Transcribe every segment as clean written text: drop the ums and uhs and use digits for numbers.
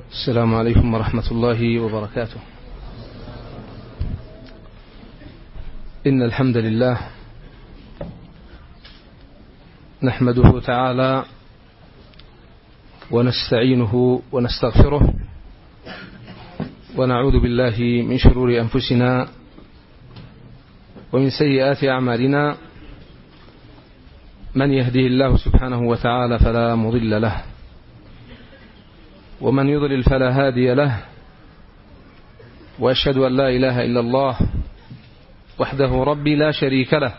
السلام عليكم ورحمة الله وبركاته. إن الحمد لله نحمده تعالى ونستعينه ونستغفره ونعوذ بالله من شرور أنفسنا ومن سيئات أعمالنا. من يهده الله سبحانه وتعالى فلا مضل له ومن يضلل فلا هادي له، وأشهد أن لا إله إلا الله وحده ربي لا شريك له،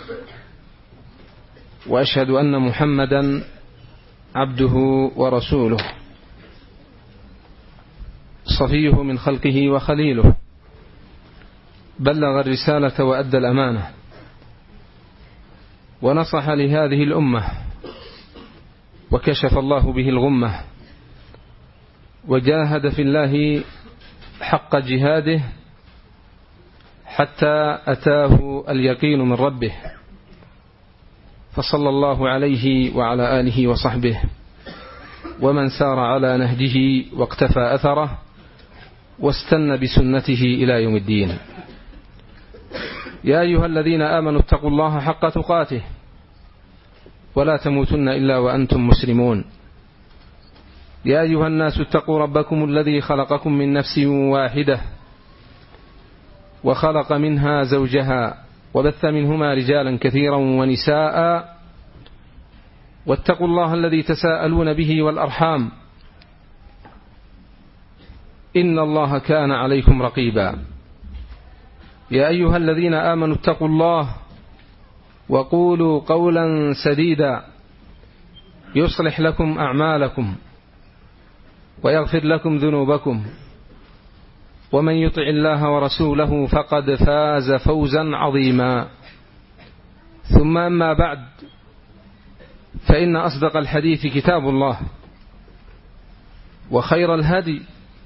وأشهد أن محمدا عبده ورسوله صفيه من خلقه وخليله، بلغ الرسالة وأدى الأمانة ونصح لهذه الأمة وكشف الله به الغمة، وجاهد في الله حق جهاده حتى أتاه اليقين من ربه، فصلى الله عليه وعلى آله وصحبه ومن سار على نهجه واقتفى أثره واستنى بسنته إلى يوم الدين. يا أيها الذين آمنوا اتقوا الله حق تقاته ولا تموتن إلا وأنتم مسلمون. يا أيها الناس اتقوا ربكم الذي خلقكم من نفس واحدة وخلق منها زوجها وبث منهما رجالا كثيرا ونساء، واتقوا الله الذي تساءلون به والأرحام إن الله كان عليكم رقيبا. يا أيها الذين آمنوا اتقوا الله وقولوا قولا سديدا يصلح لكم أعمالكم ويغفر لكم ذنوبكم، ومن يطع الله ورسوله فقد فاز فوزا عظيما. ثم أما بعد، فإن أصدق الحديث كتاب الله، وخير الهدي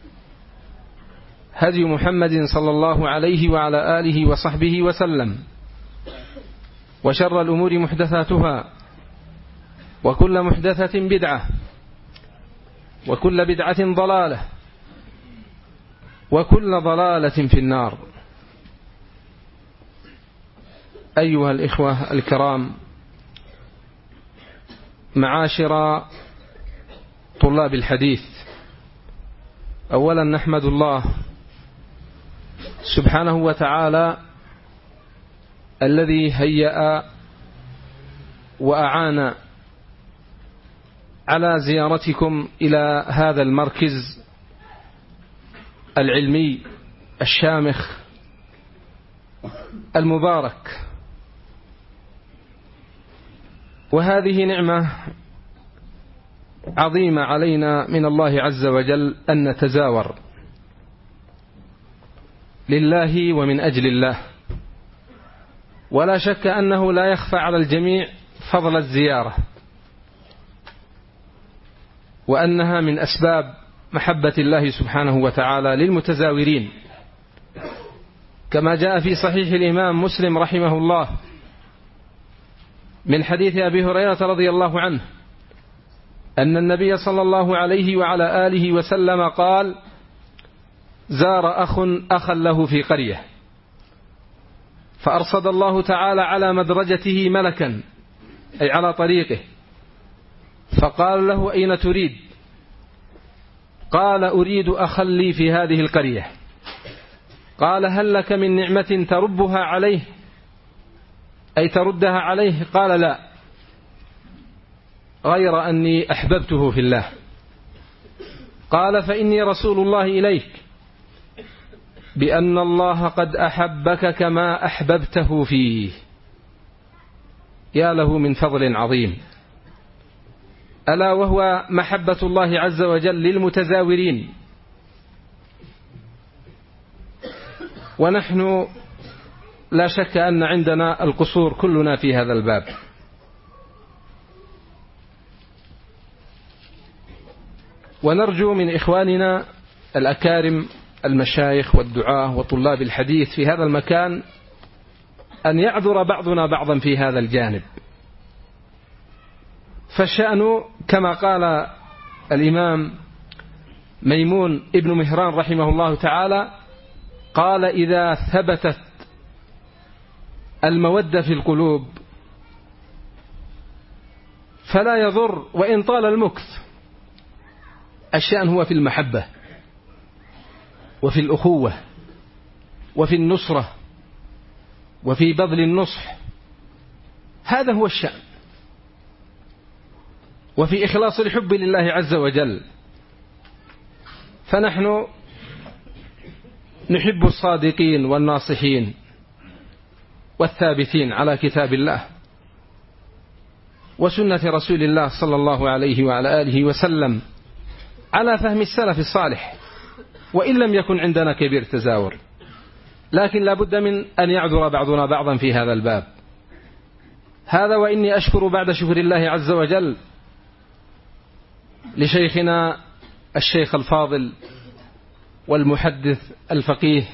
هدي محمد صلى الله عليه وعلى آله وصحبه وسلم، وشر الأمور محدثاتها، وكل محدثة بدعة، وكل بدعة ضلالة، وكل ضلالة في النار. أيها الإخوة الكرام، معاشر طلاب الحديث، أولا نحمد الله سبحانه وتعالى الذي هيأ وأعان على زيارتكم إلى هذا المركز العلمي الشامخ المبارك، وهذه نعمة عظيمة علينا من الله عز وجل أن نتزاور لله ومن أجل الله. ولا شك أنه لا يخفى على الجميع فضل الزيارة، وأنها من أسباب محبة الله سبحانه وتعالى للمتزاورين، كما جاء في صحيح الإمام مسلم رحمه الله من حديث أبي هريرة رضي الله عنه أن النبي صلى الله عليه وعلى آله وسلم قال: زار أخا له في قرية، فأرصد الله تعالى على مدرجته ملكا، أي على طريقه، فقال له: أين تريد؟ قال: أريد أخا لي في هذه القرية. قال: هل لك من نعمة تربها عليه، أي تردها عليه؟ قال: لا، غير أني أحببته في الله. قال: فإني رسول الله إليك بأن الله قد أحبك كما أحببته فيه. يا له من فضل عظيم، ألا وهو محبة الله عز وجل للمتزاورين. ونحن لا شك أن عندنا القصور كلنا في هذا الباب، ونرجو من إخواننا الأكارم المشايخ والدعاة وطلاب الحديث في هذا المكان أن يعذر بعضنا بعضا في هذا الجانب. فالشأن كما قال الإمام ميمون ابن مهران رحمه الله تعالى قال: إذا ثبتت المودة في القلوب فلا يضر وإن طال المكث. الشأن هو في المحبة وفي الأخوة وفي النصرة وفي بذل النصح، هذا هو الشأن، وفي إخلاص الحب لله عز وجل. فنحن نحب الصادقين والناصحين والثابتين على كتاب الله وسنة رسول الله صلى الله عليه وعلى آله وسلم على فهم السلف الصالح، وإن لم يكن عندنا كبير تزاور، لكن لا بد من أن يعذر بعضنا بعضا في هذا الباب. هذا وإني أشكر بعد شكر الله عز وجل لشيخنا الشيخ الفاضل والمحدث الفقيه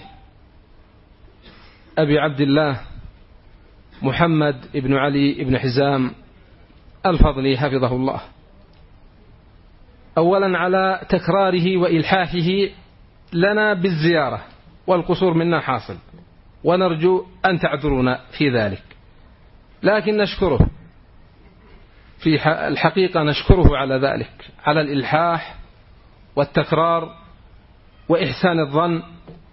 أبي عبد الله محمد بن علي بن حزام الفضلي حفظه الله، أولا على تكراره وإلحاحه لنا بالزيارة، والقصور منا حاصل، ونرجو أن تعذرونا في ذلك، لكن نشكره في الحقيقة، نشكره على ذلك، على الإلحاح والتكرار وإحسان الظن،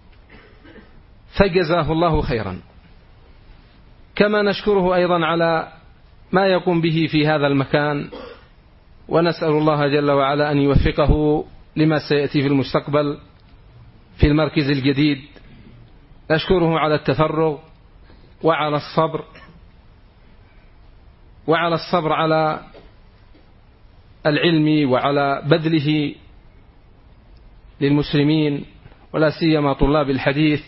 فجزاه الله خيرا. كما نشكره أيضا على ما يقوم به في هذا المكان، ونسأل الله جل وعلا أن يوفقه لما سيأتي في المستقبل في المركز الجديد. نشكره على التفرغ وعلى الصبر على العلم وعلى بذله للمسلمين ولا سيما طلاب الحديث،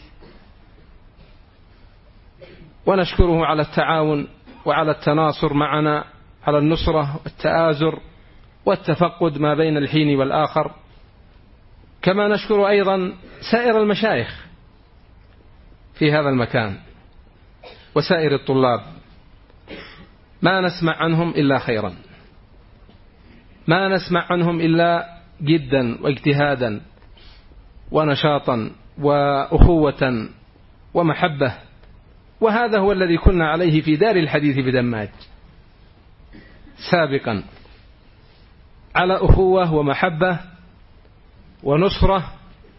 ونشكره على التعاون وعلى التناصر معنا على النصرة والتآزر والتفقد ما بين الحين والآخر. كما نشكر أيضا سائر المشايخ في هذا المكان وسائر الطلاب، ما نسمع عنهم إلا خيرا، ما نسمع عنهم إلا جدا واجتهادا ونشاطا وأخوة ومحبة، وهذا هو الذي كنا عليه في دار الحديث بدماج سابقا، على أخوة ومحبة ونصرة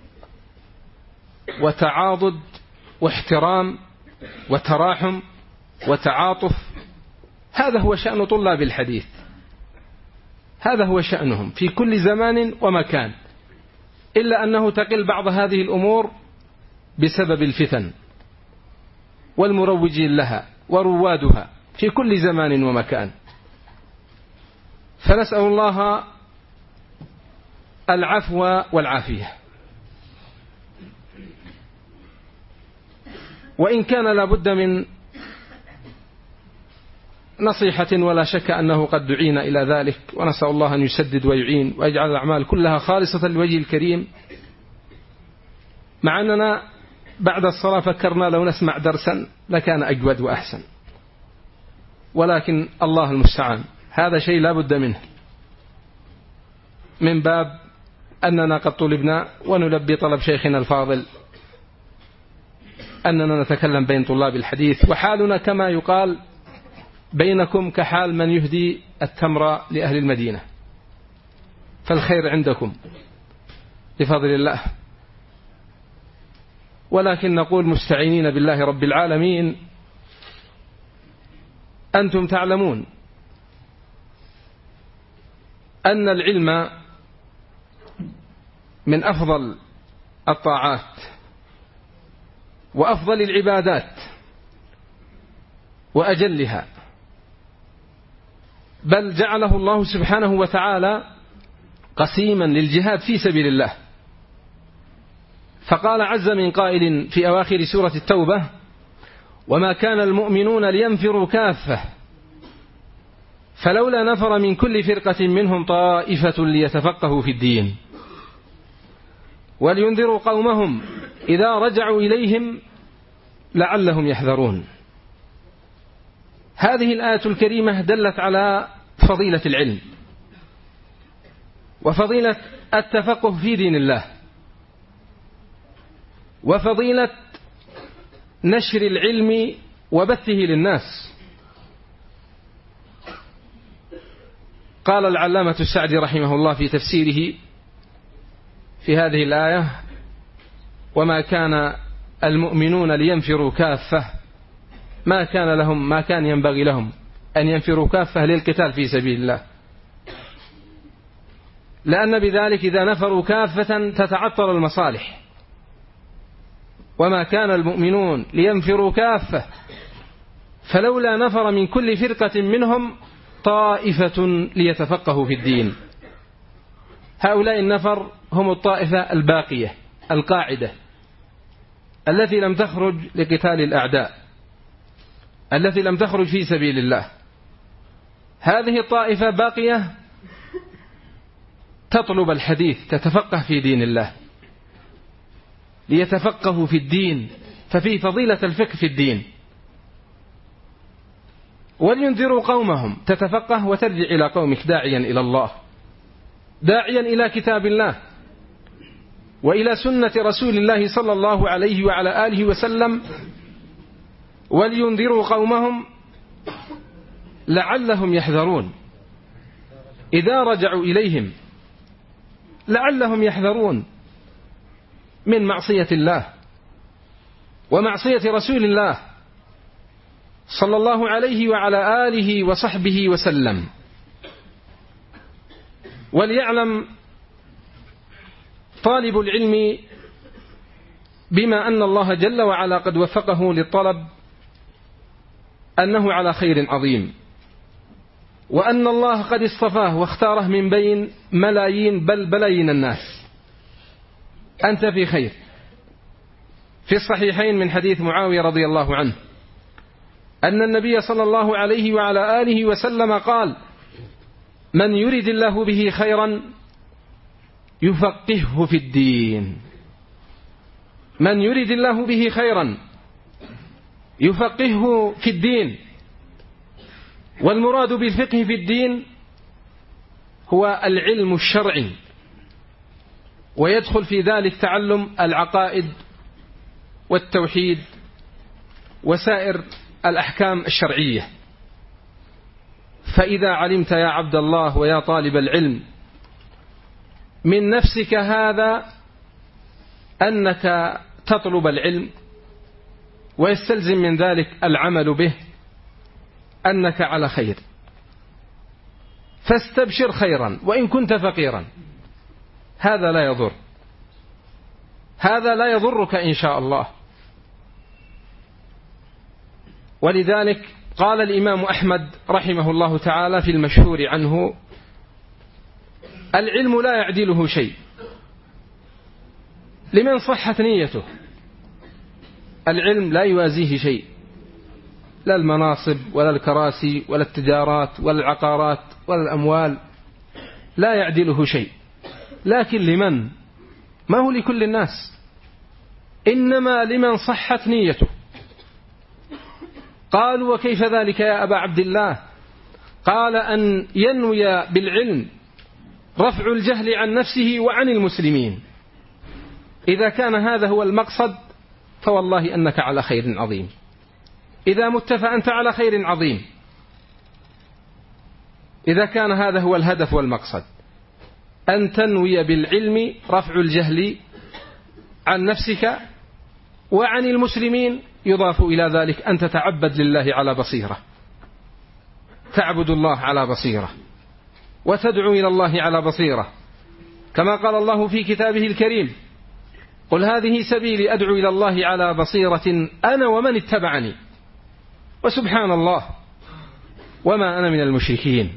وتعاضد واحترام وتراحم وتعاطف. هذا هو شأن طلاب الحديث، هذا هو شأنهم في كل زمان ومكان، إلا أنه تقل بعض هذه الأمور بسبب الفتن والمروجين لها وروادها في كل زمان ومكان. فنسأل الله العفو والعافية. وإن كان لابد من نصيحة ولا شك أنه قد دعينا إلى ذلك، ونسأل الله أن يسدد ويعين ويجعل الأعمال كلها خالصة لوجه الكريم. مع أننا بعد الصلاة فكرنا لو نسمع درسا لكان أجود وأحسن، ولكن الله المستعان، هذا شيء لا بد منه، من باب أننا قد طلبنا ونلبي طلب شيخنا الفاضل أننا نتكلم بين طلاب الحديث، وحالنا كما يقال بينكم كحال من يهدي التمر لأهل المدينة، فالخير عندكم بفضل الله. ولكن نقول مستعينين بالله رب العالمين، أنتم تعلمون أن العلم من أفضل الطاعات وأفضل العبادات وأجلها، بل جعله الله سبحانه وتعالى قسيما للجهاد في سبيل الله. فقال عز من قائل في أواخر سورة التوبة: وما كان المؤمنون لينفروا كافة فلولا نفر من كل فرقة منهم طائفة ليتفقهوا في الدين ولينذروا قومهم إذا رجعوا إليهم لعلهم يحذرون. هذه الآية الكريمة دلت على فضيلة العلم وفضيلة التفقه في دين الله، وفضيلة نشر العلم وبثه للناس. قال العلامة السعدي رحمه الله في تفسيره في هذه الآية: وما كان المؤمنون لينفروا كافة، ما كان ينبغي لهم أن ينفروا كافة للقتال في سبيل الله، لأن بذلك إذا نفروا كافة تتعطل المصالح. وما كان المؤمنون لينفروا كافة فلولا نفر من كل فرقة منهم طائفة ليتفقهوا في الدين. هؤلاء النفر هم الطائفة الباقية القاعدة التي لم تخرج لقتال الأعداء، التي لم تخرج في سبيل الله. هذه الطائفة باقية تطلب الحديث، تتفقه في دين الله، ليتفقهوا في الدين، ففي فضيلة الفقه في الدين. ولينذروا قومهم، تتفقه وترجع إلى قومك داعيا إلى الله، داعيا إلى كتاب الله وإلى سنة رسول الله صلى الله عليه وعلى آله وسلم. ولينذروا قومهم لعلهم يحذرون، إذا رجعوا إليهم لعلهم يحذرون من معصية الله ومعصية رسول الله صلى الله عليه وعلى آله وصحبه وسلم. وليعلم طالب العلم بما أن الله جل وعلا قد وفقه للطلب أنه على خير عظيم، وأن الله قد اصطفاه واختاره من بين ملايين بل بلايين الناس. أنت في خير. في الصحيحين من حديث معاوية رضي الله عنه أن النبي صلى الله عليه وعلى آله وسلم قال: من يرد الله به خيرا يفقهه في الدين. من يرد الله به خيرا يفقهه في الدين. والمراد بالفقه في الدين هو العلم الشرعي، ويدخل في ذلك تعلم العقائد والتوحيد وسائر الأحكام الشرعية. فإذا علمت يا عبد الله ويا طالب العلم من نفسك هذا أنك تطلب العلم ويستلزم من ذلك العمل به، أنك على خير، فاستبشر خيرا وإن كنت فقيرا. هذا لا يضر، هذا لا يضرك إن شاء الله. ولذلك قال الإمام أحمد رحمه الله تعالى في المشهور عنه: العلم لا يعدله شيء لمن صحت نيته. العلم لا يوازيه شيء، لا المناصب ولا الكراسي ولا التجارات ولا العقارات ولا الأموال، لا يعدله شيء. لكن لمن؟ ما هو لكل الناس، إنما لمن صحت نيته. قالوا: وكيف ذلك يا أبا عبد الله؟ قال: أن ينوي بالعلم رفع الجهل عن نفسه وعن المسلمين. إذا كان هذا هو المقصد فوالله أنك على خير عظيم. إذا مت فأنت على خير عظيم، إذا كان هذا هو الهدف والمقصد، أن تنوي بالعلم رفع الجهل عن نفسك وعن المسلمين. يضاف إلى ذلك أن تتعبد لله على بصيرة، تعبد الله على بصيرة وتدعو إلى الله على بصيرة، كما قال الله في كتابه الكريم: قل هذه سبيلي أدعو إلى الله على بصيرة أنا ومن اتبعني وسبحان الله وما أنا من المشركين.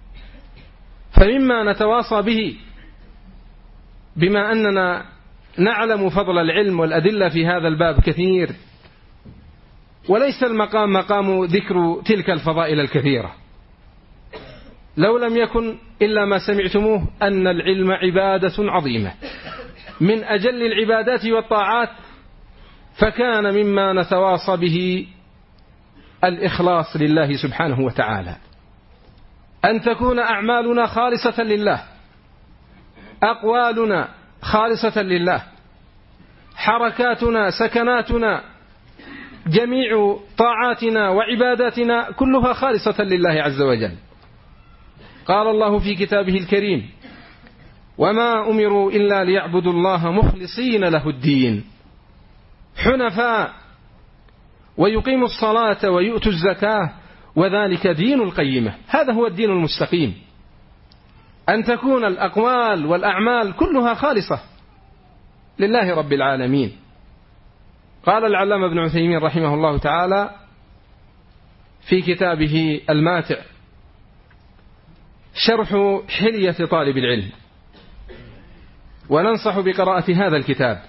فمما نتواصى به، بما أننا نعلم فضل العلم والأدلة في هذا الباب كثير، وليس المقام مقام ذكر تلك الفضائل الكثيرة، لو لم يكن إلا ما سمعتموه أن العلم عبادة عظيمة من أجل العبادات والطاعات. فكان مما نتواصى به الإخلاص لله سبحانه وتعالى، أن تكون أعمالنا خالصة لله، أقوالنا خالصة لله، حركاتنا سكناتنا جميع طاعاتنا وعباداتنا كلها خالصة لله عز وجل. قال الله في كتابه الكريم: وما أمروا إلا ليعبدوا الله مخلصين له الدين حنفاء ويقيموا الصلاة ويؤتوا الزكاة وذلك دين القيمة. هذا هو الدين المستقيم، أن تكون الأقوال والأعمال كلها خالصة لله رب العالمين. قال العلامة ابن عثيمين رحمه الله تعالى في كتابه الماتع شرح حلية طالب العلم، وننصح بقراءة هذا الكتاب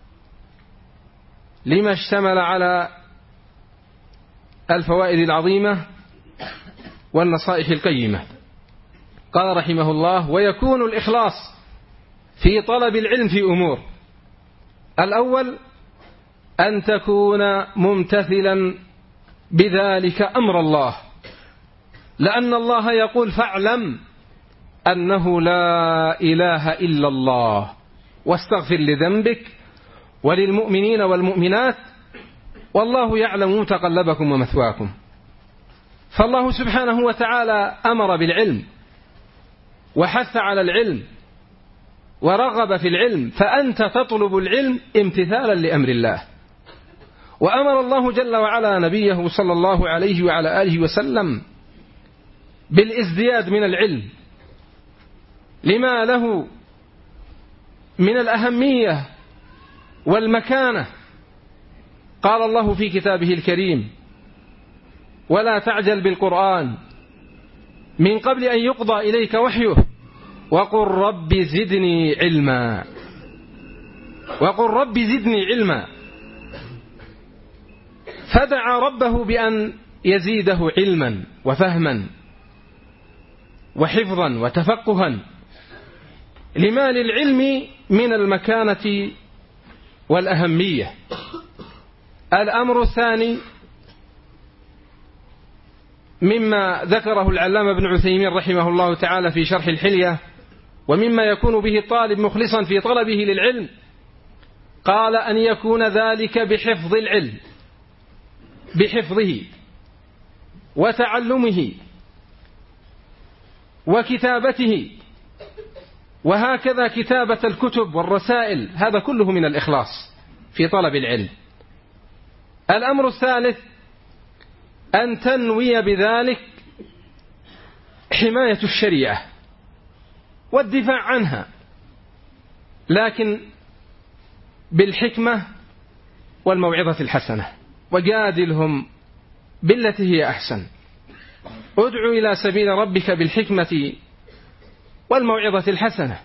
لما اشتمل على الفوائد العظيمة والنصائح القيمة. قال رحمه الله: ويكون الإخلاص في طلب العلم في أمور: الأول أن تكون ممتثلا بذلك أمر الله، لأن الله يقول: فاعلم أنه لا إله إلا الله واستغفر لذنبك وللمؤمنين والمؤمنات والله يعلم متقلبكم ومثواكم. فالله سبحانه وتعالى أمر بالعلم وحث على العلم ورغب في العلم، فأنت تطلب العلم امتثالا لأمر الله. وأمر الله جل وعلا نبيه صلى الله عليه وعلى آله وسلم بالازدياد من العلم لما له من الأهمية والمكانة. قال الله في كتابه الكريم: ولا تعجل بالقرآن من قبل أن يقضى إليك وحيه وقل رب زدني علما، وقل رب زدني علما. فدعا ربه بأن يزيده علما وفهما وحفظا وتفقها لما للعلم من المكانة والأهمية. الأمر الثاني مما ذكره العلامة ابن عثيمين رحمه الله تعالى في شرح الحلية، ومما يكون به الطالب مخلصا في طلبه للعلم، قال: أن يكون ذلك بحفظ العلم، بحفظه وتعلمه وكتابته، وهكذا كتابة الكتب والرسائل، هذا كله من الإخلاص في طلب العلم. الأمر الثالث أن تنوي بذلك حماية الشريعة والدفاع عنها، لكن بالحكمة والموعظة الحسنة، وجادلهم بالتي هي أحسن. ادع إلى سبيل ربك بالحكمة والموعظة الحسنة،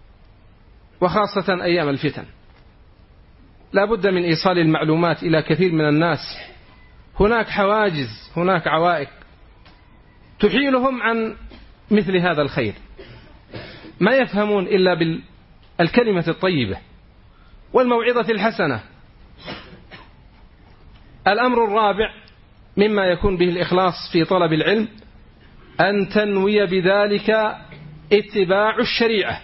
وخاصة أيام الفتن لا بد من إيصال المعلومات إلى كثير من الناس. هناك حواجز، هناك عوائق تحيلهم عن مثل هذا الخير، ما يفهمون إلا بالكلمة الطيبة والموعظة الحسنة. الأمر الرابع مما يكون به الإخلاص في طلب العلم أن تنوي بذلك اتباع الشريعة،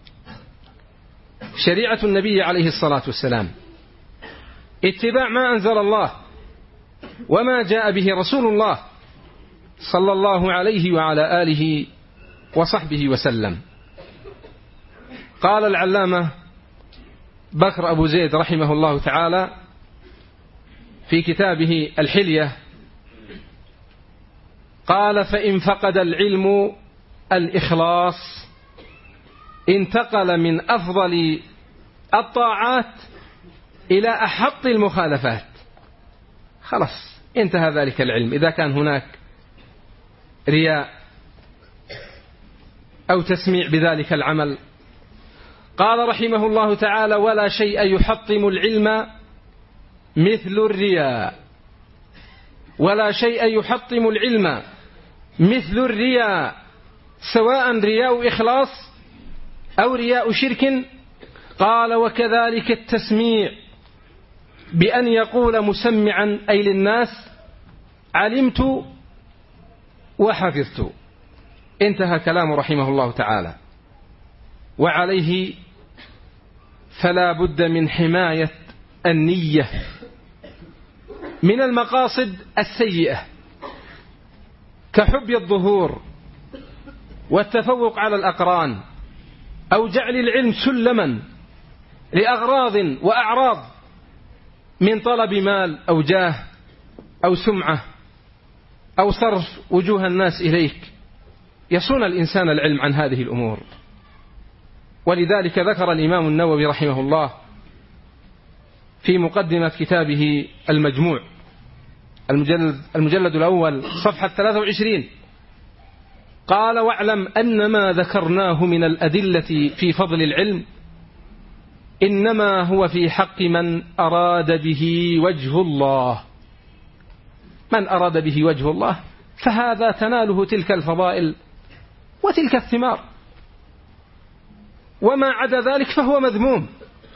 شريعة النبي عليه الصلاة والسلام، اتباع ما أنزل الله وما جاء به رسول الله صلى الله عليه وعلى آله وصحبه وسلم. قال العلامة بكر أبو زيد رحمه الله تعالى في كتابه الحلية، قال: فإن فقد العلم الإخلاص انتقل من أفضل الطاعات إلى أحط المخالفات. خلاص انتهى ذلك العلم إذا كان هناك رياء أو تسميع بذلك العمل. قال رحمه الله تعالى: ولا شيء يحطم العلم مثل الرياء، ولا شيء يحطم العلم مثل الرياء، سواء رياء إخلاص أو رياء شرك. قال: وكذلك التسميع، بأن يقول مسمعا أي للناس: علمت وحفظت. انتهى كلام رحمه الله تعالى. وعليه فلا بد من حماية النية من المقاصد السيئة كحب الظهور والتفوق على الأقران أو جعل العلم سلما لأغراض وأعراض من طلب مال أو جاه أو سمعة أو صرف وجوه الناس إليك. يصون الإنسان العلم عن هذه الأمور. ولذلك ذكر الإمام النووي رحمه الله في مقدمة كتابه المجموع المجلد الأول صفحة 23 قال: واعلم أن ما ذكرناه من الأدلة في فضل العلم إنما هو في حق من أراد به وجه الله. من أراد به وجه الله فهذا تناله تلك الفضائل وتلك الثمار، وما عدا ذلك فهو مذموم.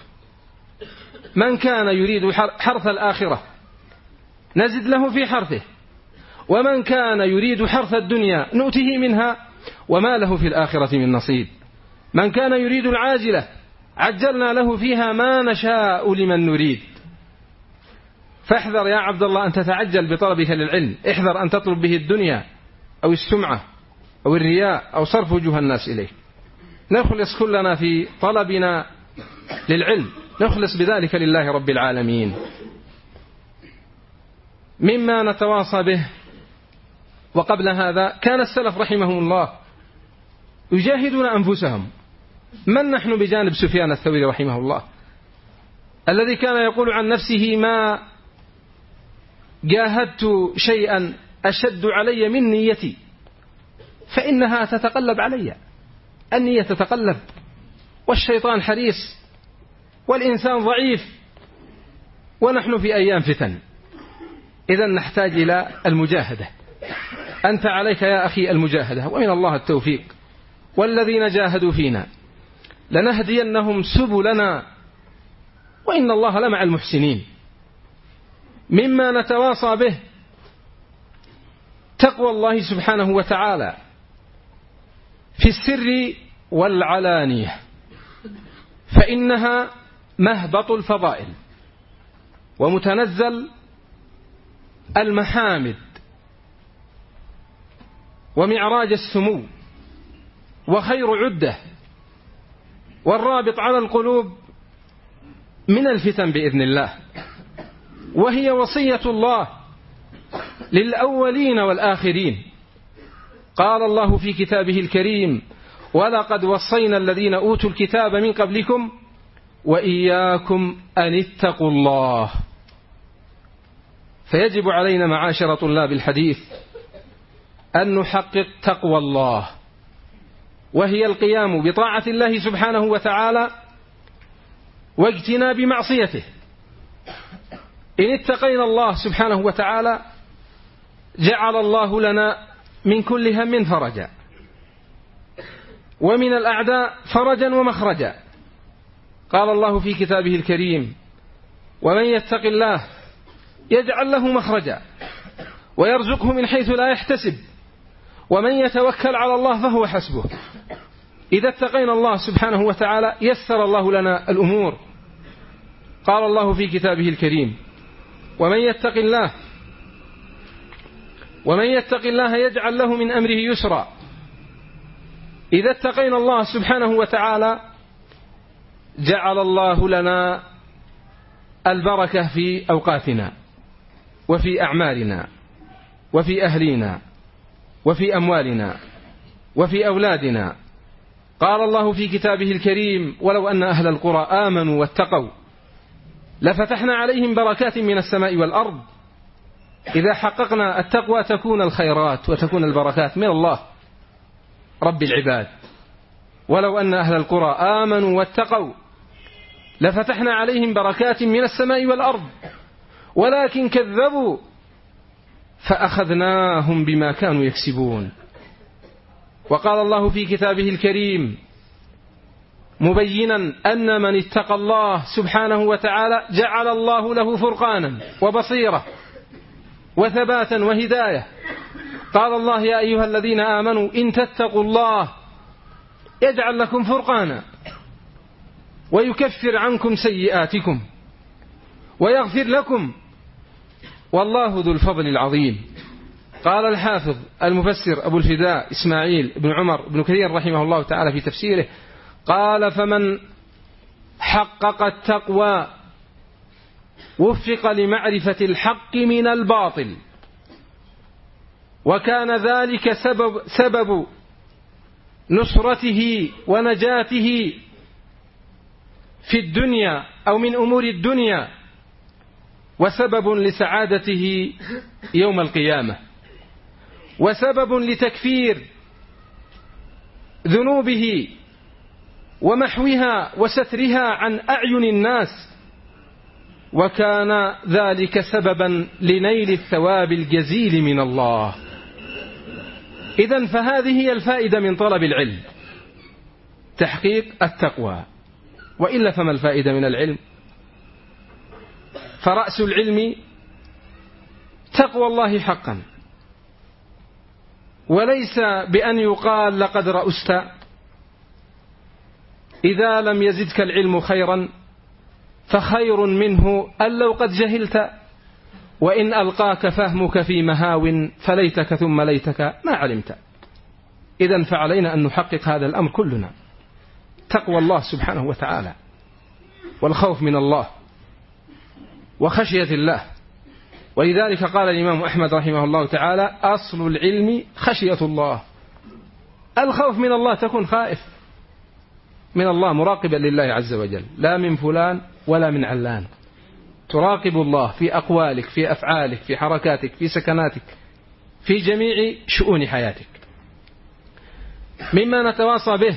من كان يريد حرث الآخرة نزد له في حرثه، ومن كان يريد حرث الدنيا نؤته منها وما له في الآخرة من نصيب. من كان يريد العاجلة عجلنا له فيها ما نشاء لمن نريد. فاحذر يا عبد الله أن تتعجل بطلبك للعلم، احذر أن تطلب به الدنيا أو السمعة أو الرياء أو صرف وجوه الناس إليه. نخلص كلنا في طلبنا للعلم، نخلص بذلك لله رب العالمين. مما نتواصى به وقبل هذا كان السلف رحمهم الله يجاهدون أنفسهم. من نحن بجانب سفيان الثوري رحمه الله الذي كان يقول عن نفسه: ما جاهدت شيئا أشد علي من نيتي فإنها تتقلب علي. النية تتقلب، والشيطان حريص، والإنسان ضعيف، ونحن في أيام فتن. إذن نحتاج إلى المجاهدة. أنت عليك يا أخي المجاهدة، ومن الله التوفيق. والذين جاهدوا فينا لنهدينهم سبلنا وإن الله لمع المحسنين. مما نتواصى به تقوى الله سبحانه وتعالى في السر والعلانية، فإنها مهبط الفضائل ومتنزل المحامد ومعراج السمو وخير عدة، والرابط على القلوب من الفتن بإذن الله. وهي وصية الله للأولين والآخرين. قال الله في كتابه الكريم: ولقد وصينا الذين أوتوا الكتاب من قبلكم وإياكم أن اتقوا الله. فيجب علينا معاشر طلاب الحديث أن نحقق تقوى الله، وهي القيام بطاعة الله سبحانه وتعالى واجتناب معصيته. إن اتقينا الله سبحانه وتعالى جعل الله لنا من كل هم فرجا، ومن الأعداء فرجا ومخرجا. قال الله في كتابه الكريم: ومن يتق الله يجعل له مخرجا ويرزقه من حيث لا يحتسب ومن يتوكل على الله فهو حسبه. إذا اتقينا الله سبحانه وتعالى يسر الله لنا الأمور. قال الله في كتابه الكريم: ومن يتق الله يجعل له من أمره يسرا. إذا اتقينا الله سبحانه وتعالى جعل الله لنا البركة في أوقاتنا وفي أعمالنا وفي أهلنا وفي أموالنا وفي أولادنا. قال الله في كتابه الكريم: ولو أن أهل القرى آمنوا واتقوا لفتحنا عليهم بركات من السماء والأرض. إذا حققنا التقوى تكون الخيرات وتكون البركات من الله رب العباد. ولو أن أهل القرى آمنوا واتقوا لفتحنا عليهم بركات من السماء والأرض ولكن كذبوا فأخذناهم بما كانوا يكسبون. وقال الله في كتابه الكريم مبينا أن من اتقى الله سبحانه وتعالى جعل الله له فرقانا وبصيرة وثباتا وهداية. قال الله: يا أيها الذين آمنوا إن تتقوا الله يجعل لكم فرقانا ويكفر عنكم سيئاتكم ويغفر لكم، والله ذو الفضل العظيم. قال الحافظ المفسر أبو الفداء إسماعيل بن عمر بن كثير رحمه الله تعالى في تفسيره، قال: فمن حقق التقوى وفق لمعرفة الحق من الباطل، وكان ذلك سبب نصرته ونجاته في الدنيا أو من أمور الدنيا، وسبب لسعادته يوم القيامة، وسبب لتكفير ذنوبه ومحوها وسترها عن أعين الناس، وكان ذلك سببا لنيل الثواب الجزيل من الله. إذن فهذه هي الفائدة من طلب العلم، تحقيق التقوى. وإلا فما الفائدة من العلم؟ فرأس العلم تقوى الله حقا، وليس بأن يقال لقد رأست. إذا لم يزدك العلم خيرا فخير منه أن لو قد جهلت، وإن ألقاك فهمك في مهاو فليتك ثم ليتك ما علمت. إذن فعلينا أن نحقق هذا الأمر كلنا، تقوى الله سبحانه وتعالى والخوف من الله وخشية الله. ولذلك قال الإمام أحمد رحمه الله تعالى: أصل العلم خشية الله. الخوف من الله، تكون خائف من الله مراقبا لله عز وجل، لا من فلان ولا من علان. تراقب الله في أقوالك، في أفعالك، في حركاتك، في سكناتك، في جميع شؤون حياتك. مما نتواصى به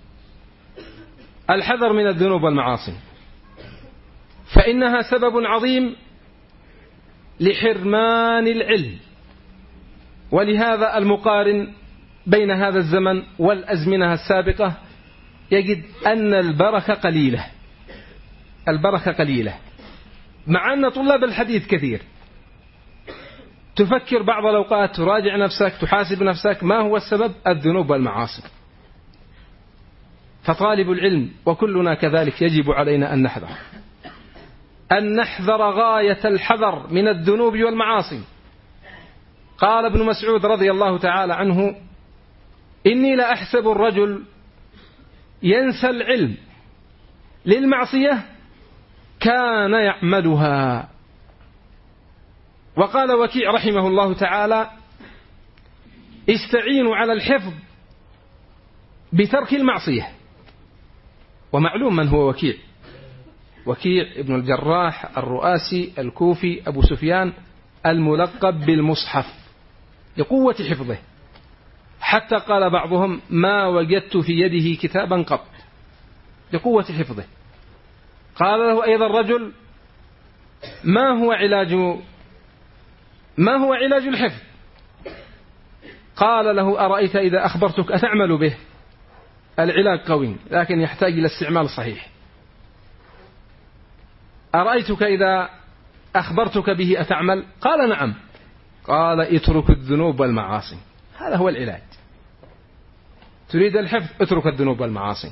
الحذر من الذنوب والمعاصي، فإنها سبب عظيم لحرمان العلم. ولهذا المقارن بين هذا الزمن والأزمنة السابقة يجد أن البركة قليلة، البركة قليلة، مع أن طلاب الحديث كثير. تفكر بعض الأوقات، تراجع نفسك، تحاسب نفسك، ما هو السبب؟ الذنوب والمعاصي. فطالب العلم وكلنا كذلك يجب علينا أن نحذر غاية الحذر من الذنوب والمعاصي. قال ابن مسعود رضي الله تعالى عنه: إني لأحسب الرجل ينسى العلم للمعصية كان يعملها. وقال وكيع رحمه الله تعالى: استعينوا على الحفظ بترك المعصية. ومعلوم من هو وكيع. وكيع ابن الجراح الرؤاسي الكوفي أبو سفيان الملقب بالمصحف لقوة حفظه، حتى قال بعضهم: ما وجدت في يده كتابا قط، لقوة حفظه. قال له أيضا رجل: ما هو علاج الحفظ؟ قال له: أرأيت إذا أخبرتك أتعمل به؟ العلاج قوي لكن يحتاج إلى استعمال صحيح. أرأيتك إذا أخبرتك به أتعمل؟ قال: نعم. قال: اترك الذنوب والمعاصي، هذا هو العلاج. تريد الحفظ، اترك الذنوب والمعاصي.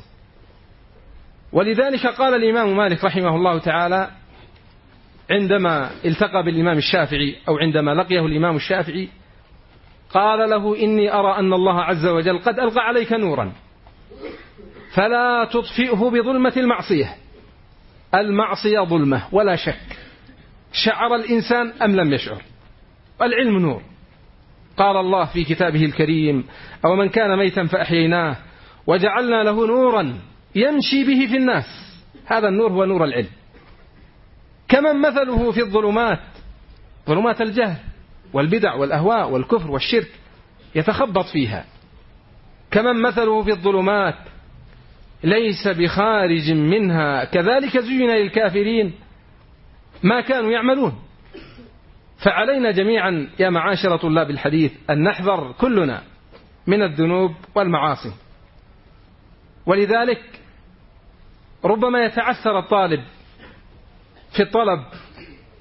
ولذلك قال الإمام مالك رحمه الله تعالى عندما التقى بالإمام الشافعي، أو عندما لقيه الإمام الشافعي، قال له: إني أرى أن الله عز وجل قد ألقى عليك نورا فلا تطفئه بظلمة المعصية. المعصية ظلمة ولا شك، شعر الإنسان أم لم يشعر. العلم نور. قال الله في كتابه الكريم: أو من كان ميتا فأحييناه وجعلنا له نورا يمشي به في الناس. هذا النور هو نور العلم. كمن مثله في الظلمات، ظلمات الجهل والبدع والأهواء والكفر والشرك، يتخبط فيها. كمن مثله في الظلمات ليس بخارج منها، كذلك زين للكافرين ما كانوا يعملون. فعلينا جميعا يا معاشر طلاب الحديث أن نحذر كلنا من الذنوب والمعاصي. ولذلك ربما يتعثر الطالب في الطلب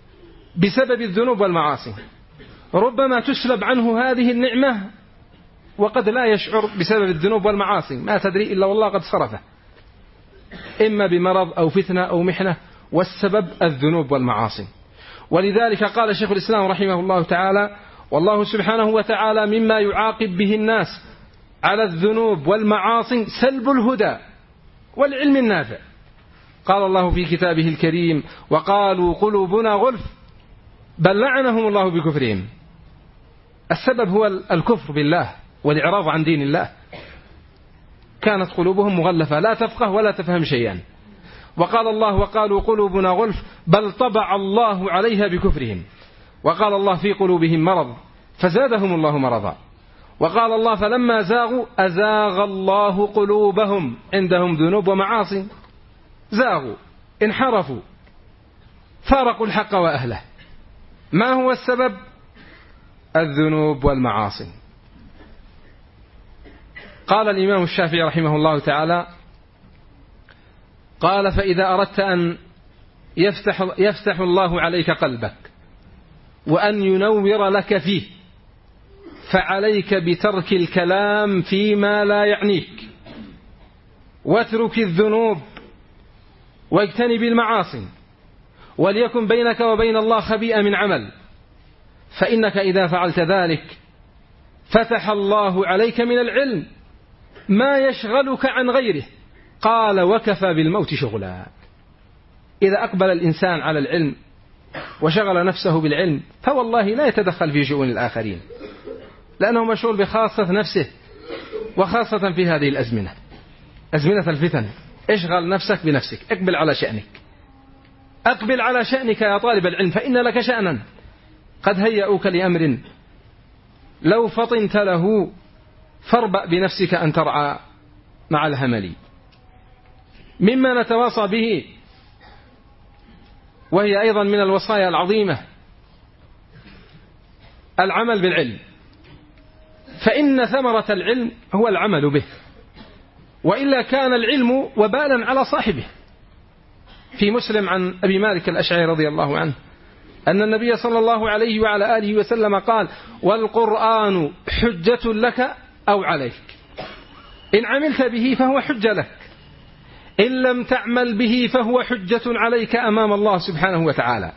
بسبب الذنوب والمعاصي، ربما تسلب عنه هذه النعمة وقد لا يشعر بسبب الذنوب والمعاصي، ما تدري إلا والله قد صرفه، إما بمرض أو فتنة أو محنة، والسبب الذنوب والمعاصي. ولذلك قال شيخ الإسلام رحمه الله تعالى: والله سبحانه وتعالى مما يعاقب به الناس على الذنوب والمعاصي سلب الهدى والعلم النافع. قال الله في كتابه الكريم: وقالوا قلوبنا غلف بل لعنهم الله بكفرهم. السبب هو الكفر بالله والإعراض عن دين الله، كانت قلوبهم مغلفة لا تفقه ولا تفهم شيئا. وقال الله: وقالوا قلوبنا غلف بل طبع الله عليها بكفرهم. وقال الله: في قلوبهم مرض فزادهم الله مرضا. وقال الله: فلما زاغوا أزاغ الله قلوبهم، عندهم ذنوب ومعاصي، زاغوا، انحرفوا، فارقوا الحق وأهله. ما هو السبب؟ الذنوب والمعاصي. قال الإمام الشافعي رحمه الله تعالى: قال: فإذا أردت أن يفتح الله عليك قلبك وأن ينور لك فيه، فعليك بترك الكلام فيما لا يعنيك، واترك الذنوب واجتنب المعاصي، وليكن بينك وبين الله خبيئة من عمل، فإنك إذا فعلت ذلك فتح الله عليك من العلم ما يشغلك عن غيره. قال: وكفى بالموت شغلا. إذا أقبل الإنسان على العلم وشغل نفسه بالعلم فوالله لا يتدخل في شؤون الآخرين، لأنه مشغول بخاصة نفسه، وخاصة في هذه الأزمنة، أزمنة الفتن. اشغل نفسك بنفسك، اقبل على شأنك، أقبل على شأنك يا طالب العلم، فإن لك شأنا قد هيئوك لأمر لو فطنت له فاربأ بنفسك أن ترعى مع الهمل. مما نتواصى به، وهي أيضا من الوصايا العظيمة، العمل بالعلم، فإن ثمرة العلم هو العمل به، وإلا كان العلم وبالا على صاحبه. في مسلم عن أبي مالك الأشعري رضي الله عنه أن النبي صلى الله عليه وعلى آله وسلم قال: والقرآن حجة لك أو عليك، إن عملت به فهو حجة لك، إن لم تعمل به فهو حجة عليك أمام الله سبحانه وتعالى.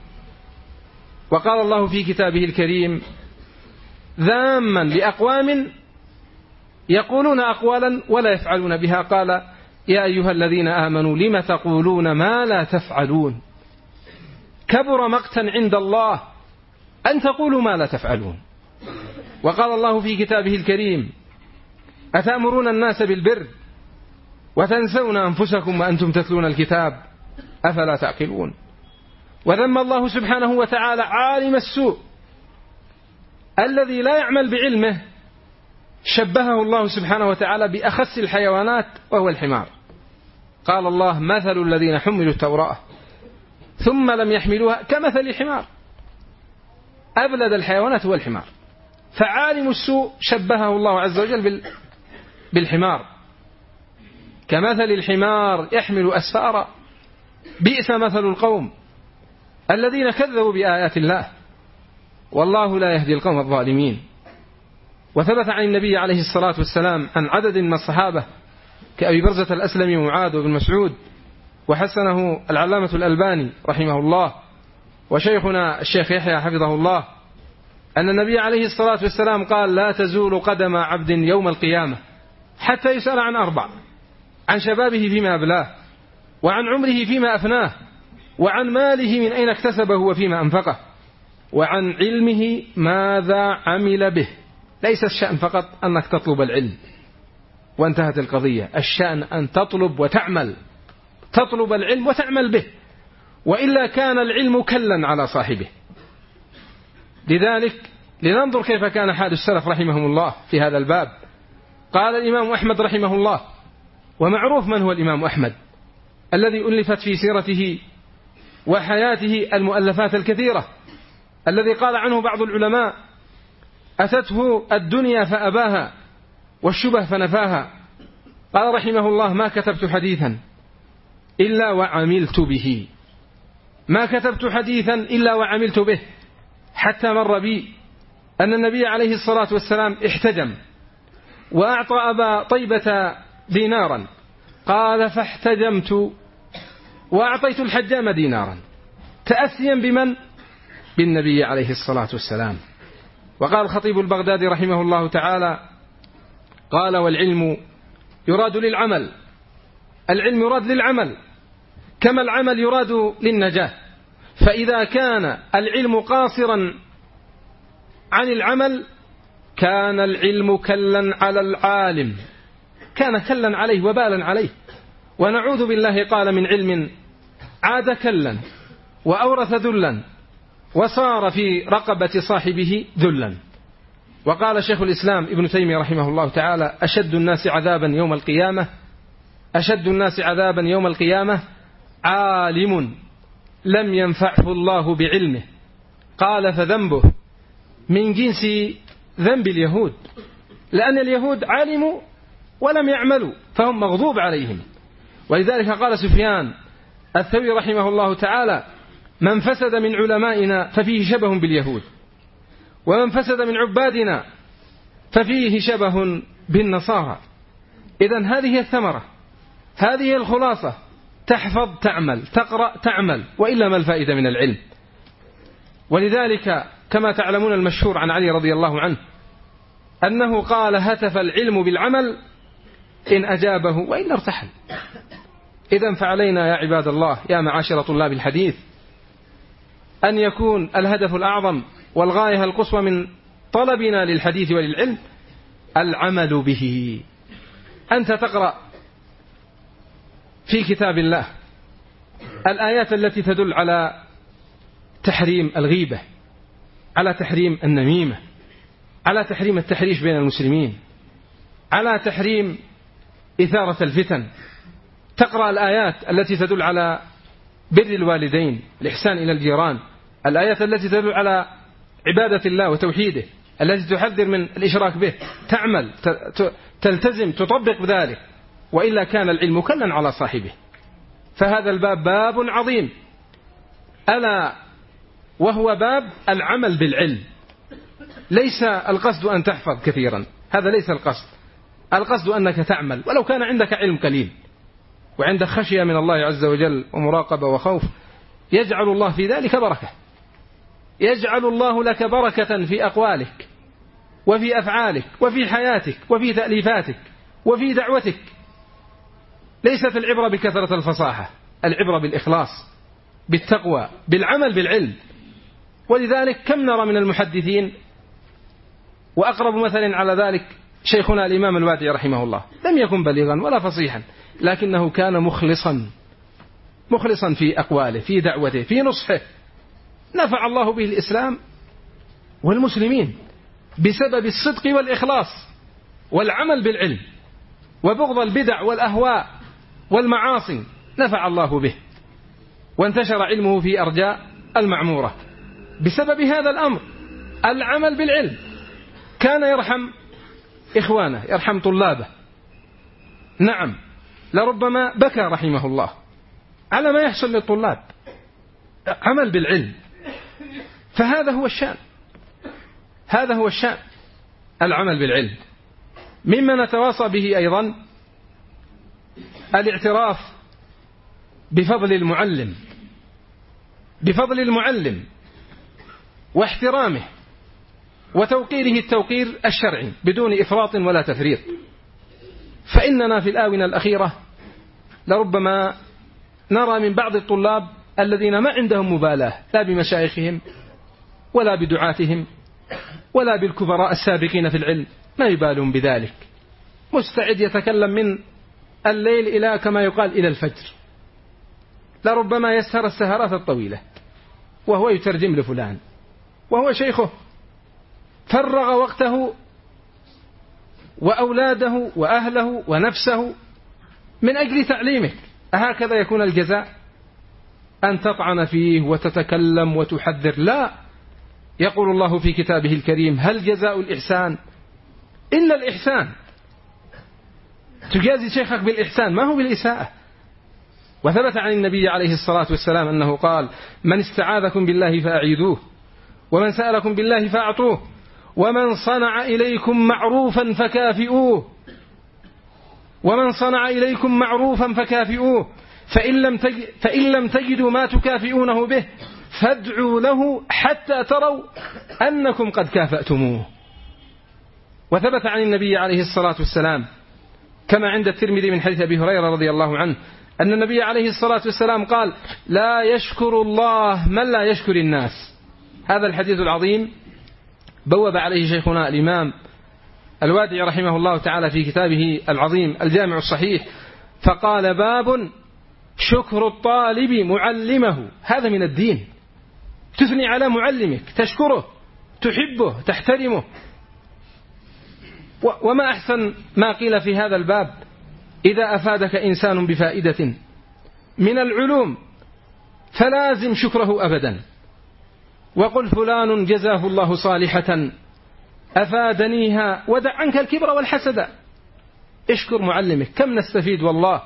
وقال الله في كتابه الكريم ذاما لأقوام يقولون أقوالا ولا يفعلون بها، قال: يا أيها الذين آمنوا لم تقولون ما لا تفعلون، كبر مقتا عند الله أن تقولوا ما لا تفعلون. وقال الله في كتابه الكريم: أتأمرون الناس بالبر وتنسون أنفسكم وأنتم تتلون الكتاب أفلا تعقلون. وذم الله سبحانه وتعالى عالم السوء الذي لا يعمل بعلمه، شبهه الله سبحانه وتعالى بأخس الحيوانات وهو الحمار. قال الله: مثل الذين حملوا التوراة ثم لم يحملوها كمثل الحمار. أبلد الحيوانات هو الحمار. فعالم السوء شبهه الله عز وجل بالحمار، كمثل الحمار يحمل أسفارا، بئس مثل القوم الذين كذبوا بآيات الله، والله لا يهدي القوم الظالمين. وثبت عن النبي عليه الصلاة والسلام عن عدد من الصحابة كأبي برزة الأسلمي ومعاذ وابن مسعود، وحسنه العلامة الألباني رحمه الله، وشيخنا الشيخ يحيى حفظه الله، أن النبي عليه الصلاة والسلام قال: لا تزول قدم عبد يوم القيامة حتى يسأل عن 4: عن شبابه فيما أبلاه، وعن عمره فيما أفناه، وعن ماله من أين اكتسبه وفيما أنفقه، وعن علمه ماذا عمل به. ليس الشأن فقط أنك تطلب العلم وانتهت القضية، الشأن أن تطلب وتعمل، تطلب العلم وتعمل به، وإلا كان العلم كلا على صاحبه. لذلك لننظر كيف كان حال السلف رحمهم الله في هذا الباب. قال الإمام أحمد رحمه الله، ومعروف من هو الإمام أحمد الذي ألفت في سيرته وحياته المؤلفات الكثيرة، الذي قال عنه بعض العلماء: أتته الدنيا فأباها والشبه فنفاها. قال رحمه الله: ما كتبت حديثا إلا وعملت به، ما كتبت حديثا إلا وعملت به، حتى مر بي أن النبي عليه الصلاة والسلام احتجم وأعطى أبا طيبة دينارا، قال فاحتجمت وأعطيت الحجام دينارا تأسيا بمن؟ بالنبي عليه الصلاة والسلام. وقال الخطيب البغدادي رحمه الله تعالى قال والعلم يراد للعمل، العلم يراد للعمل كما العمل يراد للنجاة، فإذا كان العلم قاصرا عن العمل كان العلم كلا على العالم، كان كلا عليه وبالا عليه، ونعوذ بالله قال من علم عاد كلا وأورث ذلا وصار في رقبة صاحبه ذلا. وقال شيخ الإسلام ابن تيمية رحمه الله تعالى أشد الناس عذابا يوم القيامة عالم لم ينفعه الله بعلمه، قال فذنبه من جنس ذنب اليهود، لأن اليهود علموا ولم يعملوا فهم مغضوب عليهم. ولذلك قال سفيان الثوري رحمه الله تعالى من فسد من علمائنا ففيه شبه باليهود، ومن فسد من عبادنا ففيه شبه بالنصارى. إذن هذه الثمرة، هذه الخلاصة، تحفظ تعمل، تقرأ تعمل، وإلا ما الفائدة من العلم؟ ولذلك كما تعلمون المشهور عن علي رضي الله عنه أنه قال هتف العلم بالعمل إن أجابه وإن ارتحل. إذن فعلينا يا عباد الله يا معاشر طلاب الحديث أن يكون الهدف الأعظم والغاية القصوى من طلبنا للحديث وللعلم العمل به. أنت تقرأ في كتاب الله الآيات التي تدل على تحريم الغيبة، على تحريم النميمة، على تحريم التحريش بين المسلمين، على تحريم إثارة الفتن. تقرأ الآيات التي تدل على بر الوالدين، الإحسان إلى الجيران، الآيات التي تدل على عبادة الله وتوحيده، التي تحذر من الإشراك به، تعمل تلتزم تطبق بذلك، وإلا كان العلم كلا على صاحبه. فهذا الباب باب عظيم، ألا وهو باب العمل بالعلم. ليس القصد أن تحفظ كثيرا، هذا ليس القصد، القصد أنك تعمل ولو كان عندك علم قليل وعندك خشية من الله عز وجل ومراقبة وخوف، يجعل الله في ذلك بركة، يجعل الله لك بركة في أقوالك وفي أفعالك وفي حياتك وفي تأليفاتك وفي دعوتك. ليست العبرة بكثرة الفصاحة، العبرة بالإخلاص، بالتقوى، بالعمل بالعلم. ولذلك كم نرى من المحدثين، وأقرب مثل على ذلك شيخنا الإمام الوادعي رحمه الله، لم يكن بليغا ولا فصيحا، لكنه كان مخلصا في أقواله، في دعوته، في نصحه، نفع الله به الإسلام والمسلمين بسبب الصدق والإخلاص والعمل بالعلم، وبغض البدع والأهواء والمعاصي نفع الله به، وانتشر علمه في أرجاء المعمورة بسبب هذا الأمر، العمل بالعلم. كان يرحم إخوانه، يرحم طلابه، نعم لربما بكى رحمه الله على ما يحصل للطلاب، عمل بالعلم. فهذا هو الشأن، هذا هو الشأن، العمل بالعلم. مما نتواصى به أيضا الاعتراف بفضل المعلم واحترامه وتوقيره التوقير الشرعي بدون إفراط ولا تفريط. فإننا في الآونة الأخيرة لربما نرى من بعض الطلاب الذين ما عندهم مبالاة لا بمشايخهم ولا بدعاتهم ولا بالكبراء السابقين في العلم، ما يبالون بذلك، مستعد يتكلم من الليل إلى كما يقال إلى الفجر، لربما يسهر السهرات الطويلة وهو يترجم لفلان وهو شيخه، فرغ وقته وأولاده وأهله ونفسه من أجل تعليمك. أهكذا يكون الجزاء؟ أن تطعن فيه وتتكلم وتحذر؟ لا، يقول الله في كتابه الكريم هل جزاء الإحسان إلا الإحسان. تجازي شيخك بالإحسان ما هو بالإساءة. وثبت عن النبي عليه الصلاة والسلام أنه قال من استعاذكم بالله فأعيذوه، ومن سألكم بالله فأعطوه، ومن صنع إليكم معروفا فكافئوه، ومن صنع إليكم معروفا فكافئوه، فإن لم تجدوا ما تكافئونه به فادعوا له حتى تروا أنكم قد كافأتموه. وثبت عن النبي عليه الصلاة والسلام كما عند الترمذي من حديث أبي هريرة رضي الله عنه أن النبي عليه الصلاة والسلام قال: لا يشكر الله من لا يشكر الناس. هذا الحديث العظيم بوب عليه شيخنا الإمام الوادعي رحمه الله تعالى في كتابه العظيم الجامع الصحيح، فقال: باب شكر الطالب معلمه. هذا من الدين، تثني على معلمك، تشكره، تحبه، تحترمه. وما أحسن ما قيل في هذا الباب: إذا أفادك إنسان بفائدة من العلوم فلازم شكره أبدا، وقل فلان جزاه الله صالحة أفادنيها ودع عنك الكبر والحسد. اشكر معلمك. كم نستفيد والله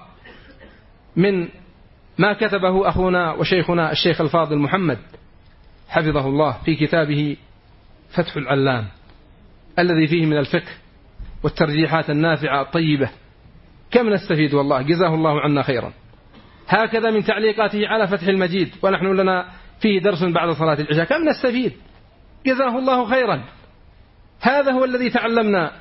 من ما كتبه أخونا وشيخنا الشيخ الفاضل محمد حفظه الله في كتابه فتح العلام الذي فيه من الفقه والترجيحات النافعة الطيبة. كم نستفيد والله، جزاه الله عنا خيرا. هكذا من تعليقاته على فتح المجيد، ونحن لنا فيه درس بعد صلاة العشاء. كم نستفيد، جزاه الله خيرا. هذا هو الذي تعلمنا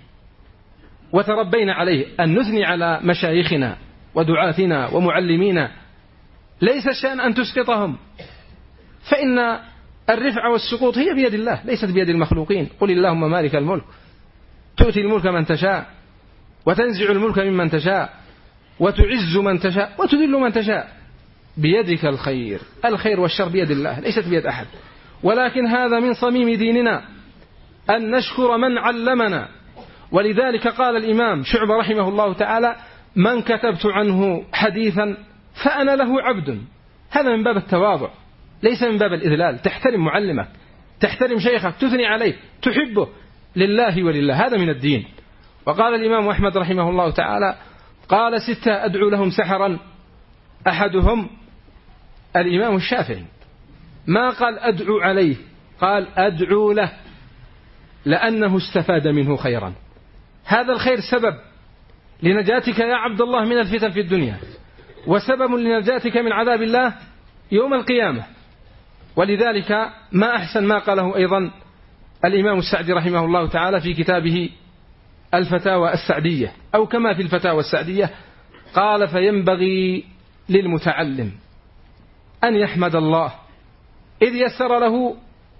وتربينا عليه، أن نثني على مشايخنا ودعاتنا ومعلمينا. ليس الشأن أن تسقطهم، فإن الرفع والسقوط هي بيد الله ليست بيد المخلوقين. قل اللهم مالك الملك تؤتي الملك من تشاء وتنزع الملك ممن تشاء وتعز من تشاء وتذل من تشاء، بيدك الخير. الخير والشر بيد الله ليست بيد أحد. ولكن هذا من صميم ديننا أن نشكر من علمنا. ولذلك قال الإمام شعبة رحمه الله تعالى: من كتبت عنه حديثا فأنا له عبد. هذا من باب التواضع ليس من باب الإذلال. تحترم معلمك، تحترم شيخك، تثني عليه، تحبه لله ولله. هذا من الدين. وقال الإمام أحمد رحمه الله تعالى: قال 6 أدعو لهم سحرا. أحدهم الإمام الشافعي، ما قال أدعو عليه، قال أدعو له لأنه استفاد منه خيرا. هذا الخير سبب لنجاتك يا عبد الله من الفتن في الدنيا، وسبب لنجاتك من عذاب الله يوم القيامة. ولذلك ما أحسن ما قاله أيضا الإمام السعدي رحمه الله تعالى في كتابه الفتاوى السعدية، أو كما في الفتاوى السعدية قال: فينبغي للمتعلم أن يحمد الله إذ يسر له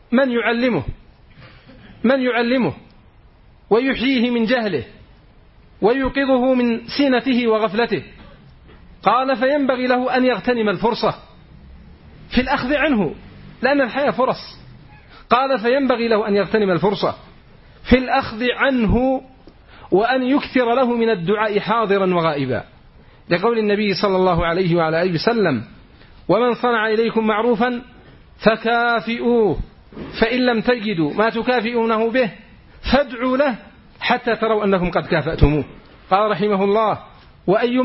من يعلمه ويحييه من جهله ويوقظه من سنته وغفلته. قال: فينبغي له أن يغتنم الفرصة في الأخذ عنه، لأن الحياة فرص. قال: فينبغي له أن يغتنم الفرصة في الأخذ عنه وأن يكثر له من الدعاء حاضرا وغائبا، لقول النبي صلى الله عليه وعلى آله وسلم: ومن صنع إليكم معروفا فكافئوه، فإن لم تجدوا ما تكافئونه به فادعوا له حتى تروا أنكم قد كافأتموه. قال رحمه الله: وأي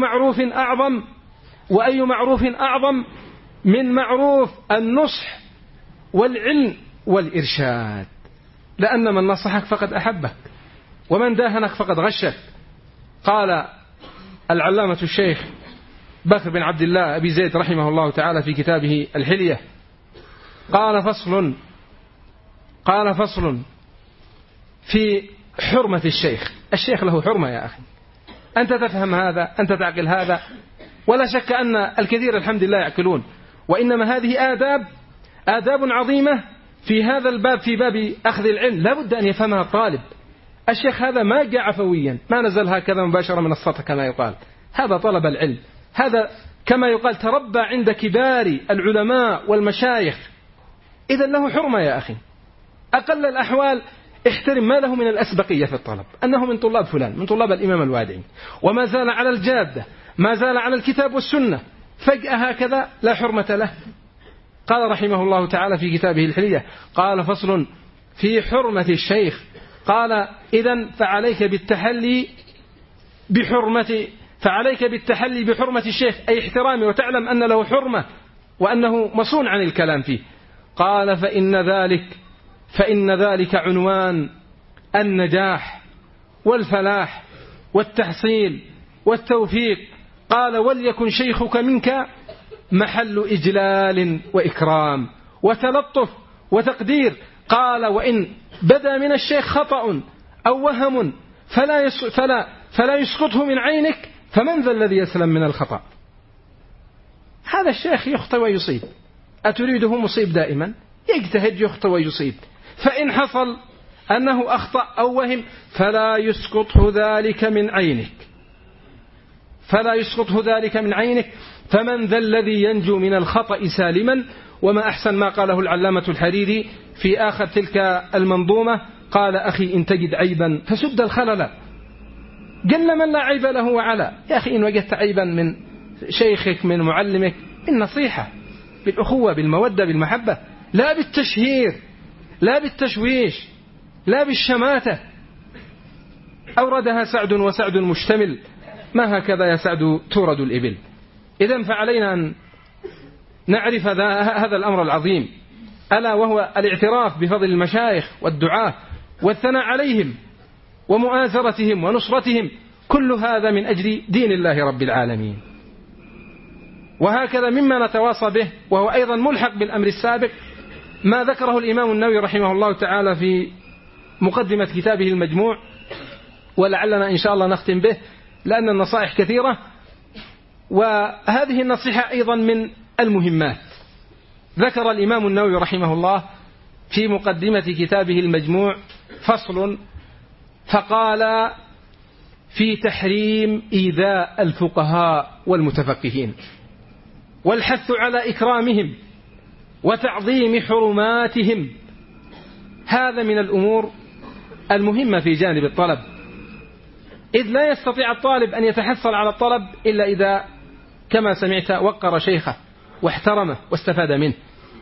معروف أعظم من معروف النصح والعلم والإرشاد، لأن من نصحك فقد أحبك، ومن داهنك فقد غشك. قال العلامة الشيخ بكر بن عبد الله أبي زيد رحمه الله تعالى في كتابه الحلية: قال فصل في حرمة الشيخ. الشيخ له حرمة يا أخي، أنت تفهم هذا، أنت تعقل هذا، ولا شك أن الكثير الحمد لله يعقلون. وإنما هذه آداب عظيمة في هذا الباب، في باب أخذ العلم لا بد أن يفهمها الطالب. الشيخ هذا ما جاء عفويا، ما نزل هكذا مباشرة من السطح كما يقال، هذا طلب العلم، هذا كما يقال تربى عند كبار العلماء والمشايخ. إذن له حرمة يا أخي. أقل الأحوال احترم ما له من الأسبقية في الطلب، أنه من طلاب فلان، من طلاب الإمام الوادعي، وما زال على الجادة، ما زال على الكتاب والسنة، فجأة هكذا لا حرمة له. قال رحمه الله تعالى في كتابه الحلية: قال فصل في حرمة الشيخ. قال: إذن فعليك بالتحلي بحرمة الشيخ، أي احترامه، وتعلم أن له حرمة وأنه مصون عن الكلام فيه. قال: فإن ذلك فإن ذلك عنوان النجاح والفلاح والتحصيل والتوفيق. قال: وليكن شيخك منك محل إجلال وإكرام وتلطف وتقدير. قال: وإن بدا من الشيخ خطأ أو وهم فلا يسقطه من عينك، فمن ذا الذي يسلم من الخطأ؟ هذا الشيخ يخطئ ويصيب، أتريده مصيب دائما؟ يجتهد يخطئ ويصيب. فإن حصل أنه أخطأ أو وهم فلا يسقطه ذلك من عينك، فمن ذا الذي ينجو من الخطأ سالما؟ وما أحسن ما قاله العلامة الحريري في آخر تلك المنظومة. قال: أخي إن تجد عيبا فسد الخلل، قل من لا عيب له وعلا. يا أخي إن وجدت عيبا من شيخك من معلمك، بالنصيحة، بالأخوة، بالمودة، بالمحبة، لا بالتشهير، لا بالتشويش، لا بالشماتة. أوردها سعد وسعد مشتمل، ما هكذا يا سعد تورد الإبل. إذن فعلينا أن نعرف هذا الأمر العظيم، ألا وهو الاعتراف بفضل المشايخ والدعاة والثناء عليهم ومؤازرتهم ونصرتهم، كل هذا من أجل دين الله رب العالمين. وهكذا مما نتواصى به، وهو أيضا ملحق بالأمر السابق، ما ذكره الإمام النووي رحمه الله تعالى في مقدمة كتابه المجموع، ولعلنا إن شاء الله نختم به لأن النصائح كثيرة، وهذه النصيحة أيضا من المهمات. ذكر الإمام النووي رحمه الله في مقدمة كتابه المجموع فصل، فقال: في تحريم إيذاء الفقهاء والمتفقهين، والحث على إكرامهم وتعظيم حرماتهم. هذا من الأمور المهمة في جانب الطلب، إذ لا يستطيع الطالب أن يتحصل على الطلب إلا إذا كما سمعت وقر شيخه واحترمه واستفاد منه،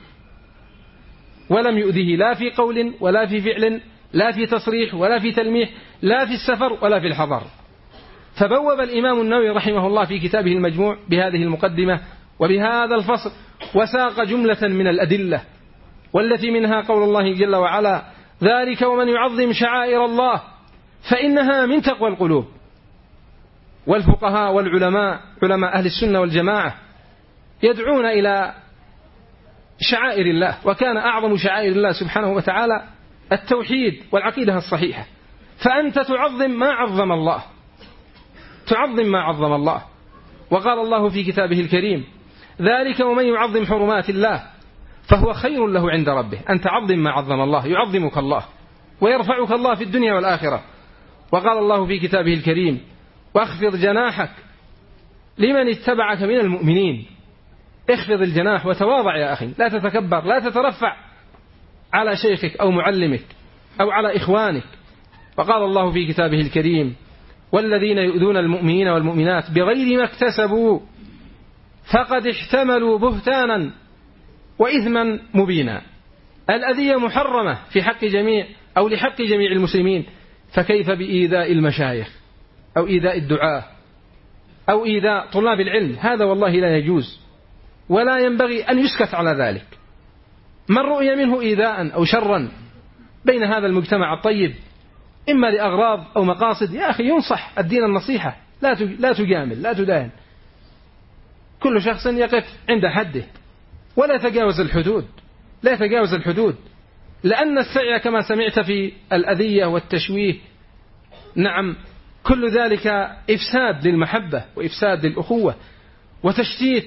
ولم يؤذه لا في قول ولا في فعل، لا في تصريح ولا في تلميح، لا في السفر ولا في الحضر. فبوب الإمام النووي رحمه الله في كتابه المجموع بهذه المقدمة وبهذا الفصل، وساق جملة من الأدلة، والتي منها قول الله جل وعلا: ذلك ومن يعظم شعائر الله فإنها من تقوى القلوب. والفقهاء والعلماء، علماء أهل السنة والجماعة، يدعون إلى شعائر الله، وكان أعظم شعائر الله سبحانه وتعالى التوحيد والعقيدة الصحيحة. فأنت تعظم ما عظم الله، تعظم ما عظم الله. وقال الله في كتابه الكريم: ذلك ومن يعظم حرمات الله فهو خير له عند ربه. أن تعظم ما عظم الله، يعظمك الله ويرفعك الله في الدنيا والآخرة. وقال الله في كتابه الكريم: واخفض جناحك لمن اتبعك من المؤمنين. اخفض الجناح وتواضع يا أخي، لا تتكبر، لا تترفع على شيخك أو معلمك أو على إخوانك. وقال الله في كتابه الكريم: والذين يؤذون المؤمنين والمؤمنات بغير ما اكتسبوا فقد احتملوا بهتانا وإثما مبينا. الأذية محرمة في حق جميع أو لحق جميع المسلمين، فكيف بإيذاء المشايخ أو إيذاء الدعاة أو إيذاء طلاب العلم؟ هذا والله لا يجوز، ولا ينبغي أن يسكت على ذلك. من رؤي منه إيذاء أو شرا بين هذا المجتمع الطيب، إما لأغراض أو مقاصد، يا أخي ينصح، الدين النصيحة، لا تجامل، لا تداهن. كل شخص يقف عند حده ولا يتجاوز الحدود، لا يتجاوز الحدود، لأن السعي كما سمعت في الأذية والتشويه، نعم، كل ذلك إفساد للمحبة وإفساد للأخوة وتشتيت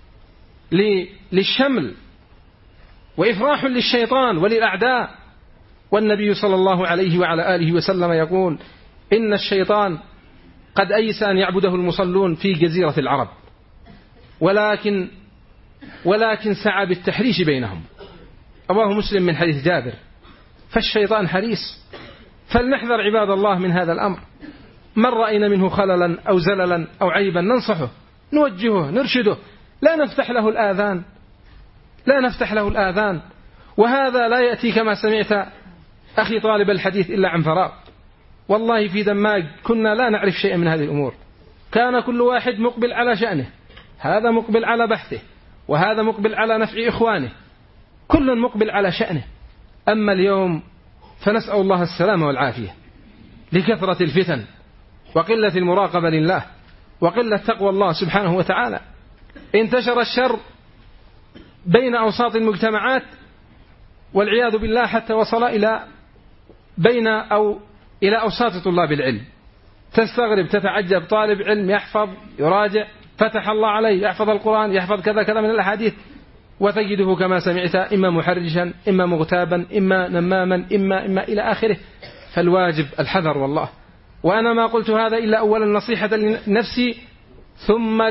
للشمل وإفراح للشيطان وللأعداء. والنبي صلى الله عليه وعلى آله وسلم يقول: إن الشيطان قد أيس أن يعبده المصلون في جزيرة العرب، ولكن سعى بالتحريش بينهم. رواه مسلم من حديث جابر. فالشيطان حريص، فلنحذر عباد الله من هذا الأمر. من رأينا منه خللا أو زللا أو عيبا ننصحه، نوجهه، نرشده، لا نفتح له الآذان. وهذا لا يأتي كما سمعت أخي طالب الحديث إلا عن فراغ. والله في دماغ كنا لا نعرف شيئا من هذه الأمور، كان كل واحد مقبل على شأنه، هذا مقبل على بحثه، وهذا مقبل على نفع إخوانه، كل مقبل على شأنه. أما اليوم فنسأل الله السلامة والعافية لكثرة الفتن وقلة المراقبة لله وقلة تقوى الله سبحانه وتعالى. انتشر الشر بين أوساط المجتمعات والعياذ بالله حتى وصل إلى أوساط طلاب العلم. تستغرب تتعجب، طالب علم يحفظ يراجع فتح الله عليه يحفظ القرآن يحفظ كذا كذا من الأحاديث، وتجده كما سمعت إما محرجا إما مغتابا إما نماما إما إلى آخره. فالواجب الحذر والله. وأنا ما قلت هذا إلا أولا نصيحة لنفسي ثم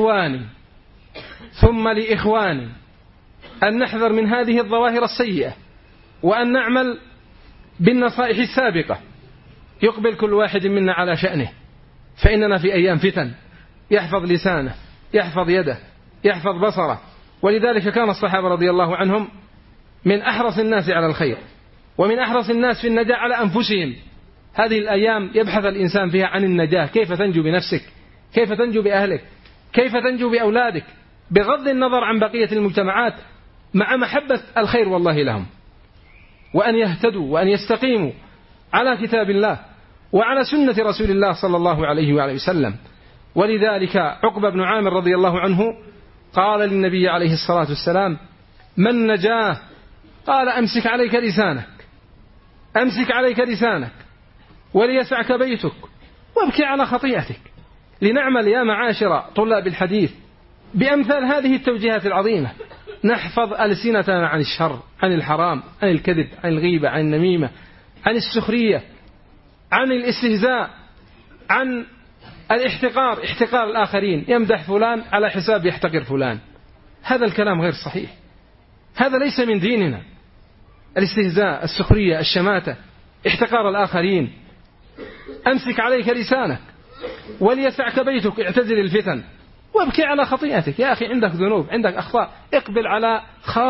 لإخواني أن نحذر من هذه الظواهر السيئة وأن نعمل بالنصائح السابقة. يقبل كل واحد منا على شأنه، فإننا في أيام فتن. يحفظ لسانه يحفظ يده يحفظ بصره. ولذلك كان الصحابة رضي الله عنهم من أحرص الناس على الخير ومن أحرص الناس في النجاة على أنفسهم. هذه الأيام يبحث الإنسان فيها عن النجاة، كيف تنجو بنفسك، كيف تنجو بأهلك، كيف تنجو بأولادك، بغض النظر عن بقية المجتمعات، مع محبة الخير والله لهم، وأن يهتدوا وأن يستقيموا على كتاب الله وعلى سنة رسول الله صلى الله عليه وآله وسلم. ولذلك عقبة بن عامر رضي الله عنه قال للنبي عليه الصلاة والسلام: من نجاه؟ قال: أمسك عليك لسانك وليسعك بيتك وابكي على خطيئتك. لنعمل يا معاشر طلاب الحديث بأمثال هذه التوجيهات العظيمة، نحفظ ألسنتنا عن الشر، عن الحرام، عن الكذب، عن الغيبة، عن النميمة، عن السخرية، عن الاستهزاء، عن الاحتقار، احتقار الآخرين، يمدح فلان على حساب يحتقر فلان. هذا الكلام غير صحيح، هذا ليس من ديننا. الاستهزاء، السخرية، الشماتة، احتقار الآخرين. أمسك عليك لسانك وليسعك بيتك، اعتزل الفتن وابكي على خطيئتك. يا أخي عندك ذنوب، عندك أخطاء، اقبل على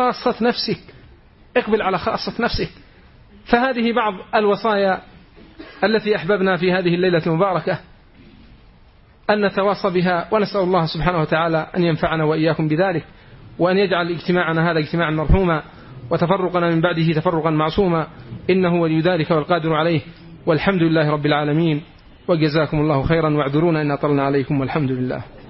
خاصة نفسك. فهذه بعض الوصايا التي أحببنا في هذه الليلة المباركة أن نتواصى بها، ونسأل الله سبحانه وتعالى أن ينفعنا وإياكم بذلك، وأن يجعل اجتماعنا هذا اجتماعا مرحوما وتفرقنا من بعده تفرقا معصوما، إنه ولي ذلك والقادر عليه. والحمد لله رب العالمين، وجزاكم الله خيرا، واعذرونا إن أطلنا عليكم، والحمد لله.